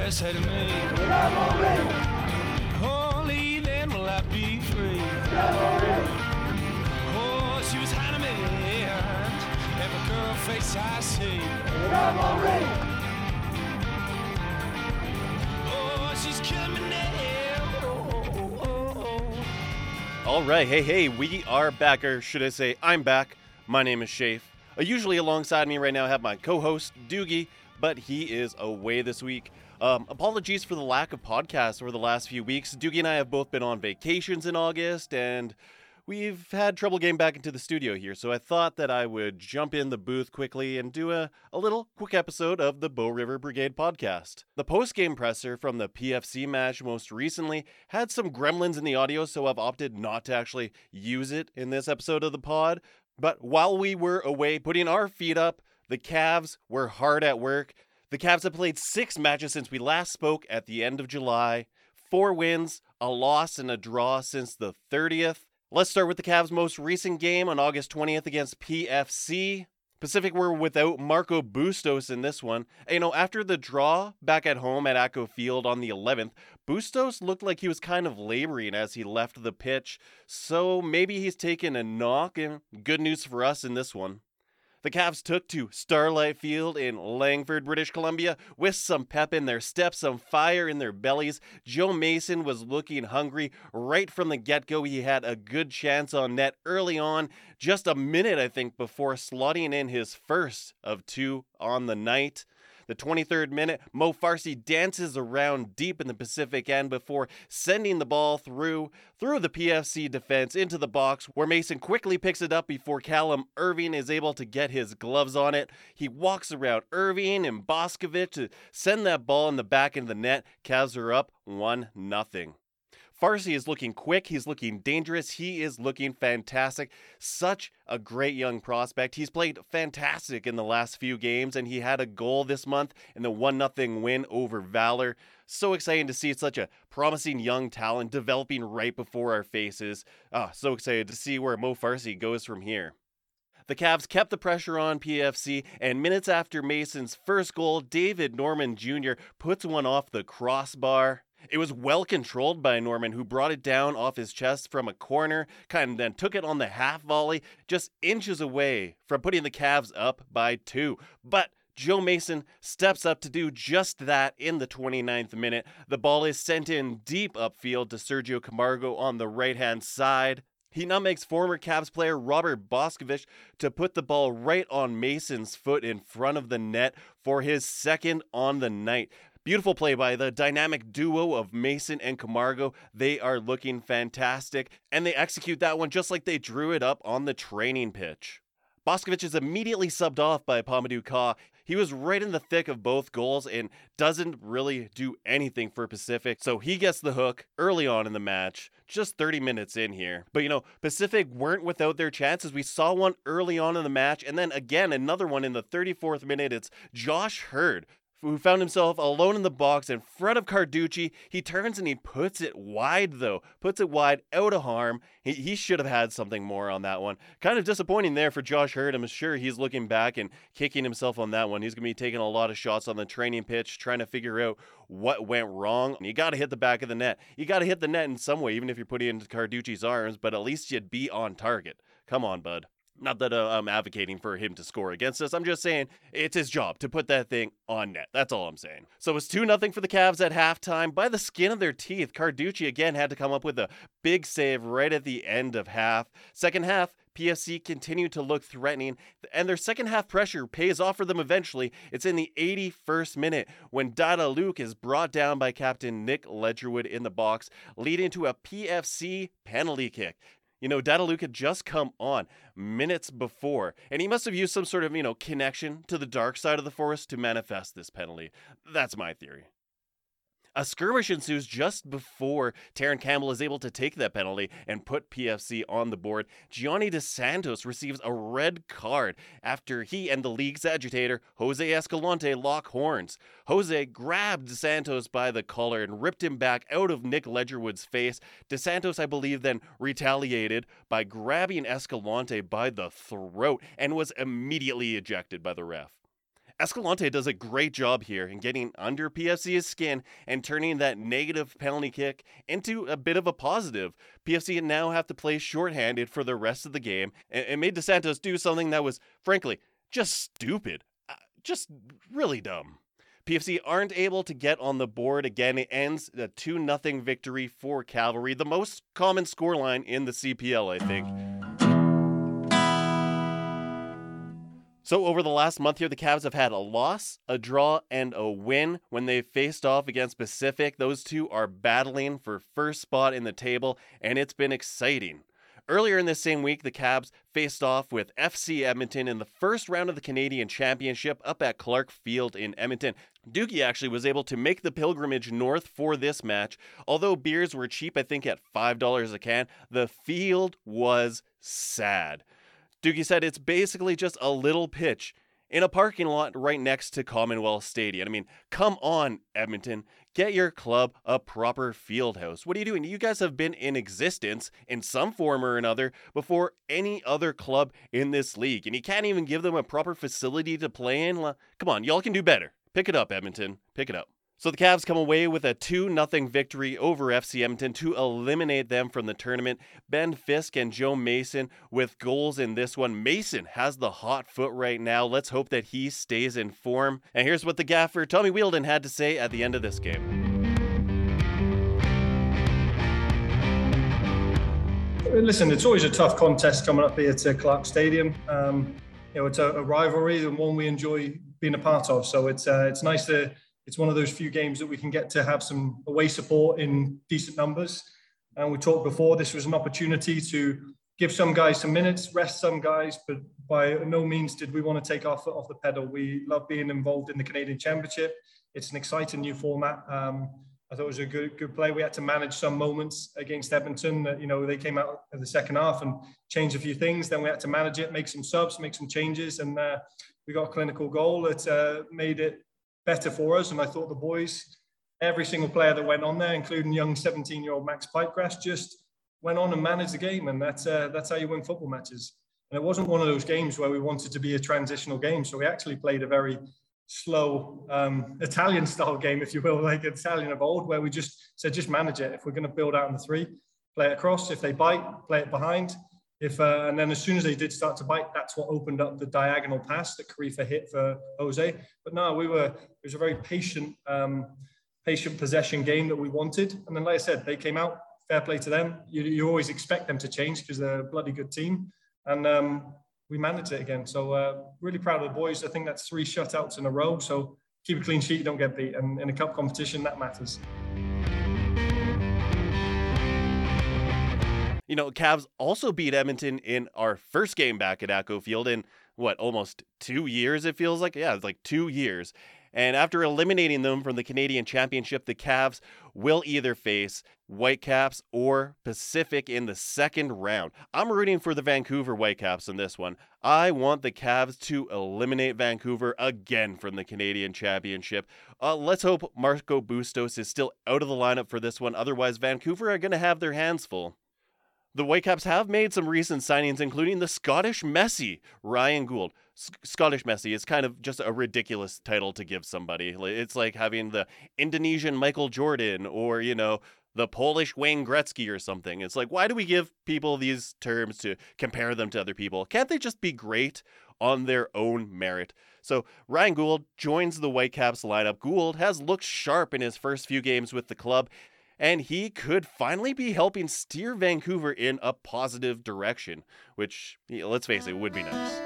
said to me, only then will I be free. Oh, she was hiding me, and every girl face I see. Oh, she's killing me now. All right, hey, we are back, or should I say, I'm back. My name is Shafe. Usually alongside me right now I have my co-host, Doogie, but he is away this week. Apologies for the lack of podcasts over the last few weeks. Doogie and I have both been on vacations in August, and we've had trouble getting back into the studio here, so I thought that I would jump in the booth quickly and do a little quick episode of the Bow River Brigade podcast. The post-game presser from the PFC match most recently had some gremlins in the audio, so I've opted not to actually use it in this episode of the pod. But while we were away putting our feet up, the Cavs were hard at work. The Cavs have played 6 matches since we last spoke at the end of July. 4 wins, a loss, and a draw since the 30th. Let's start with the Cavs' most recent game on August 20th against PFC. Pacific were without Marco Bustos in this one. After the draw back at home at ATCO Field on the 11th, Bustos looked like he was kind of laboring as he left the pitch, so maybe he's taken a knock, and good news for us in this one. The Cavs took to Starlight Field in Langford, British Columbia, with some pep in their steps, some fire in their bellies. Joe Mason was looking hungry right from the get-go. He had a good chance on net early on, just a minute, I think, before slotting in his first of 2 on the night. The 23rd minute, Mo Farsi dances around deep in the Pacific end before sending the ball through the PFC defense into the box, where Mason quickly picks it up before Callum Irving is able to get his gloves on it. He walks around Irving and Boscovich to send that ball in the back of the net. Cavs are up 1-0. Farsi is looking quick, he's looking dangerous, he is looking fantastic. Such a great young prospect. He's played fantastic in the last few games, and he had a goal this month in the 1-0 win over Valor. So exciting to see such a promising young talent developing right before our faces. So excited to see where Mo Farsi goes from here. The Cavs kept the pressure on PFC, and minutes after Mason's first goal, David Norman Jr. puts one off the crossbar. It was well controlled by Norman, who brought it down off his chest from a corner, kind of then took it on the half volley, just inches away from putting the Cavs up by 2. But Joe Mason steps up to do just that in the 29th minute. The ball is sent in deep upfield to Sergio Camargo on the right-hand side. He nutmegs former Cavs player Robert Boscovich to put the ball right on Mason's foot in front of the net for his second on the night. Beautiful play by the dynamic duo of Mason and Camargo. They are looking fantastic, and they execute that one just like they drew it up on the training pitch. Boscovich is immediately subbed off by Pamadou Ka. He was right in the thick of both goals and doesn't really do anything for Pacific, so he gets the hook early on in the match, just 30 minutes in here. But Pacific weren't without their chances. We saw one early on in the match, and then again another one in the 34th minute. It's Josh Hurd, who found himself alone in the box in front of Carducci. He turns and he puts it wide, though. Puts it wide, out of harm. He should have had something more on that one. Kind of disappointing there for Josh Hurd. I'm sure he's looking back and kicking himself on that one. He's going to be taking a lot of shots on the training pitch, trying to figure out what went wrong. You got to hit the back of the net. You got to hit the net in some way, even if you're putting it into Carducci's arms, but at least you'd be on target. Come on, bud. Not that I'm advocating for him to score against us. I'm just saying it's his job to put that thing on net. That's all I'm saying. So it's 2-0 for the Cavs at halftime. By the skin of their teeth, Carducci again had to come up with a big save right at the end of half. Second half, PFC continued to look threatening, and their second half pressure pays off for them eventually. It's in the 81st minute when Dada Luke is brought down by captain Nick Ledgerwood in the box, leading to a PFC penalty kick. Dada Luke had just come on minutes before, and he must have used some sort of, connection to the dark side of the force to manifest this penalty. That's my theory. A skirmish ensues just before Taron Campbell is able to take that penalty and put PFC on the board. Gianni Dos Santos receives a red card after he and the league's agitator, Jose Escalante, lock horns. Jose grabbed Dos Santos by the collar and ripped him back out of Nick Ledgerwood's face. Dos Santos, I believe, then retaliated by grabbing Escalante by the throat and was immediately ejected by the ref. Escalante does a great job here in getting under PFC's skin and turning that negative penalty kick into a bit of a positive. PFC now have to play shorthanded for the rest of the game, and made DeSantos do something that was, frankly, just stupid. Just really dumb. PFC aren't able to get on the board again. It ends a 2-0 victory for Cavalry, the most common scoreline in the CPL, I think. So over the last month here, the Cavs have had a loss, a draw, and a win when they faced off against Pacific. Those two are battling for first spot in the table, and it's been exciting. Earlier in this same week, the Cavs faced off with FC Edmonton in the first round of the Canadian Championship up at Clark Field in Edmonton. Doogie actually was able to make the pilgrimage north for this match. Although beers were cheap, I think at $5 a can, the field was sad. Doogie said it's basically just a little pitch in a parking lot right next to Commonwealth Stadium. I mean, come on, Edmonton. Get your club a proper field house. What are you doing? You guys have been in existence in some form or another before any other club in this league, and you can't even give them a proper facility to play in? Come on, y'all can do better. Pick it up, Edmonton. Pick it up. So the Cavs come away with a 2-0 victory over FC Edmonton to eliminate them from the tournament. Ben Fisk and Joe Mason with goals in this one. Mason has the hot foot right now. Let's hope that he stays in form. And here's what the gaffer, Tommy Wheeldon, had to say at the end of this game. Listen, it's always a tough contest coming up here to Clark Stadium. It's a rivalry and one we enjoy being a part of. So it's nice to... It's one of those few games that we can get to have some away support in decent numbers. And we talked before, this was an opportunity to give some guys some minutes, rest some guys, but by no means did we want to take our foot off the pedal. We love being involved in the Canadian Championship. It's an exciting new format. I thought it was a good play. We had to manage some moments against Edmonton. They came out of the second half and changed a few things. Then we had to manage it, make some subs, make some changes. And we got a clinical goal that made it better for us. And I thought the boys, every single player that went on there, including young 17-year-old Max Pipegrass, just went on and managed the game. And that's how you win football matches. And it wasn't one of those games where we wanted to be a transitional game. So we actually played a very slow Italian-style game, if you will, like Italian of old, where we just said, just manage it. If we're going to build out in the three, play it across. If they bite, play it behind. And then as soon as they did start to bite, that's what opened up the diagonal pass that Karifa hit for Jose. But no, it was a very patient possession game that we wanted. And then, like I said, they came out, fair play to them. You always expect them to change because they're a bloody good team. And we managed it again. So really proud of the boys. I think that's 3 shutouts in a row. So keep a clean sheet, you don't get beat. And in a cup competition, that matters. Cavs also beat Edmonton in our first game back at ATCO Field in, almost 2 years it feels like? Yeah, it's like 2 years. And after eliminating them from the Canadian Championship, the Cavs will either face Whitecaps or Pacific in the second round. I'm rooting for the Vancouver Whitecaps in this one. I want the Cavs to eliminate Vancouver again from the Canadian Championship. Let's hope Marco Bustos is still out of the lineup for this one. Otherwise, Vancouver are going to have their hands full. The Whitecaps have made some recent signings, including the Scottish Messi, Ryan Gould. Scottish Messi is kind of just a ridiculous title to give somebody. It's like having the Indonesian Michael Jordan or, the Polish Wayne Gretzky or something. It's like, why do we give people these terms to compare them to other people? Can't they just be great on their own merit? So Ryan Gould joins the Whitecaps lineup. Gould has looked sharp in his first few games with the club, and he could finally be helping steer Vancouver in a positive direction, which, let's face it, would be nice.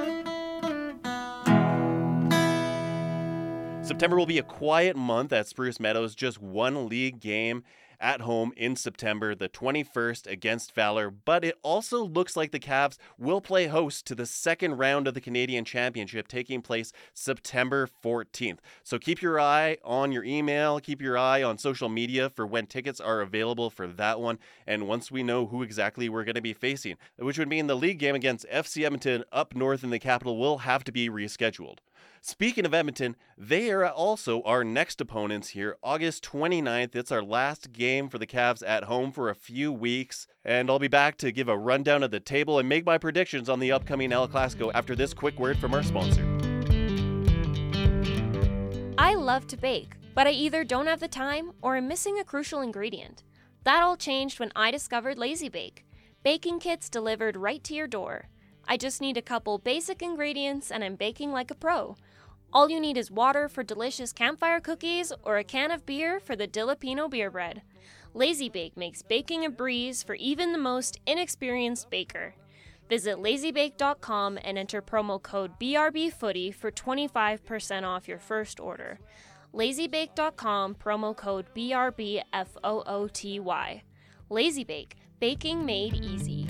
September will be a quiet month at Spruce Meadows, just one league game at home in September, the 21st against Valor, but it also looks like the Cavs will play host to the second round of the Canadian Championship taking place September 14th. So keep your eye on your email, keep your eye on social media for when tickets are available for that one, and once we know who exactly we're going to be facing, which would mean the league game against FC Edmonton up north in the capital will have to be rescheduled. Speaking of Edmonton, they are also our next opponents here. August 29th, it's our last game for the Cavs at home for a few weeks, and I'll be back to give a rundown of the table and make my predictions on the upcoming El Clasico after this quick word from our sponsor. love to bake, but I either don't have the time or am missing a crucial ingredient. That all changed when I discovered Lazy Bake. Baking kits delivered right to your door. I just need a couple basic ingredients and I'm baking like a pro. All you need is water for delicious campfire cookies or a can of beer for the Dilipino beer bread. Lazy Bake makes baking a breeze for even the most inexperienced baker. Visit lazybake.com and enter promo code BRBFooty for 25% off your first order. lazybake.com, promo code BRBFOOTY. Lazy Bake, baking made easy.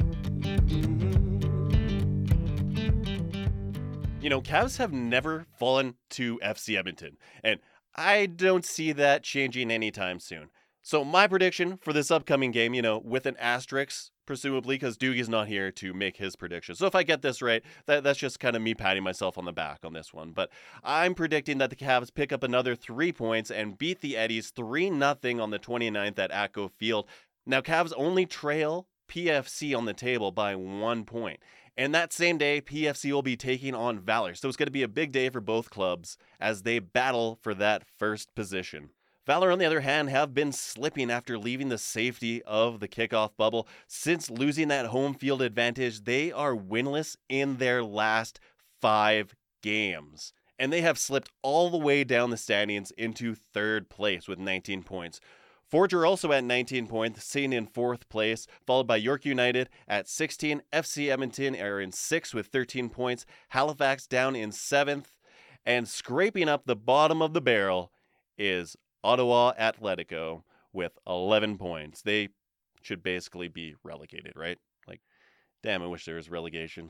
You know, Cavs have never fallen to FC Edmonton, and I don't see that changing anytime soon. So my prediction for this upcoming game, you know, with an asterisk, presumably because Doogie's not here to make his prediction. So if I get this right, that's just kind of me patting myself on the back on this one. But I'm predicting that the Cavs pick up another 3 points and beat the Eddies 3-0 on the 29th at ATCO Field. Now, Cavs only trail PFC on the table by 1 point. And that same day, PFC will be taking on Valor. So it's going to be a big day for both clubs as they battle for that first position. Valor, on the other hand, have been slipping after leaving the safety of the kickoff bubble. Since losing that home field advantage, they are winless in their last 5 games. And they have slipped all the way down the standings into 3rd place with 19 points. Forge are also at 19 points, sitting in 4th place, followed by York United at 16. FC Edmonton are in 6th with 13 points. Halifax down in 7th. And scraping up the bottom of the barrel is Ottawa Atletico with 11 points. They should basically be relegated, right? Like, damn, I wish there was relegation.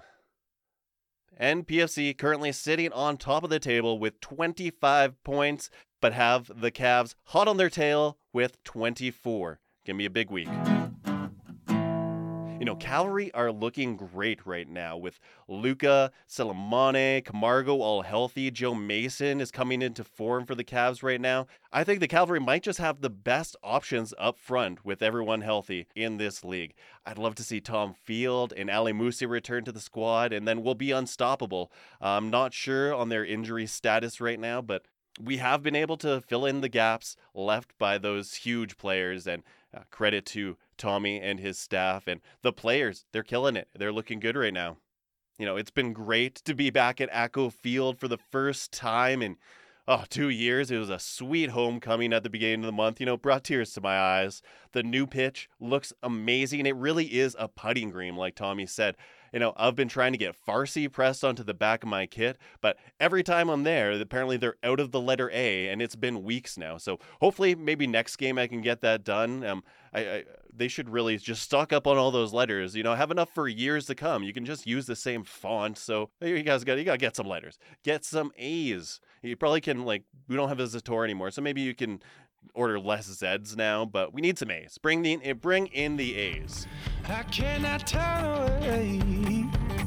And PFC currently sitting on top of the table with 25 points, but have the Cavs hot on their tail with 24. Gonna be a big week. You know, Cavalry are looking great right now with Luca, Selemane, Camargo all healthy. Joe Mason is coming into form for the Cavs right now. I think the Cavalry might just have the best options up front with everyone healthy in this league. I'd love to see Tom Field and Ali Musi return to the squad, and then we'll be unstoppable. I'm not sure on their injury status right now, but we have been able to fill in the gaps left by those huge players, and credit to Tommy and his staff and the players. They're killing it. They're looking good right now. You know, it's been great to be back at ATCO Field for the first time in 2 years. It was a sweet homecoming at the beginning of the month. You know, brought tears to my eyes. The new pitch looks amazing. It really is a putting green, like Tommy said. You know, I've been trying to get Farsi pressed onto the back of my kit, but every time I'm there, apparently they're out of the letter A, and it's been weeks now. So hopefully, maybe next game I can get that done. They should really just stock up on all those letters. You know, have enough for years to come. You can just use the same font. So you got to get some letters, get some A's. You probably can, like, we don't have a Zator anymore, so maybe you can order less Z's now, but we need some A's. Bring in the A's. I cannot turn away.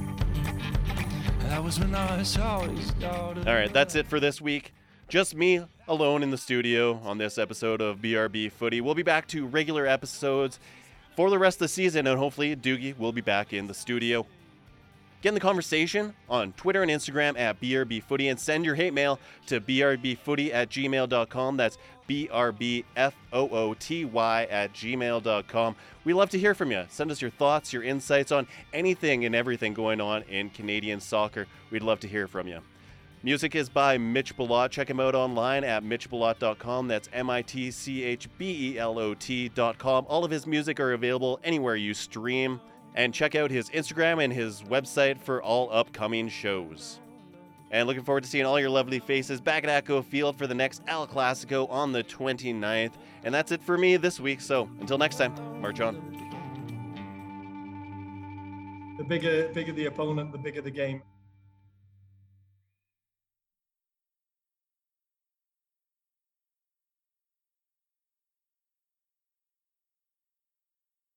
That was when I always started. All right, that's it for this week. Just me alone in the studio on this episode of BRB Footy. We'll be back to regular episodes for the rest of the season, and hopefully Doogie will be back in the studio. Get in the conversation on Twitter and Instagram at BRBFooty, and send your hate mail to brbfooty@gmail.com. That's BRBFOOTY@gmail.com. We love to hear from you. Send us your thoughts, your insights on anything and everything going on in Canadian soccer. We'd love to hear from you. Music is by Mitch Bellot. Check him out online at mitchbellot.com. That's mitchbelot.com. All of his music are available anywhere you stream. And check out his Instagram and his website for all upcoming shows. And looking forward to seeing all your lovely faces back at ATCO Field for the next El Clasico on the 29th. And that's it for me this week. So until next time, march on. The bigger the opponent, the bigger the game.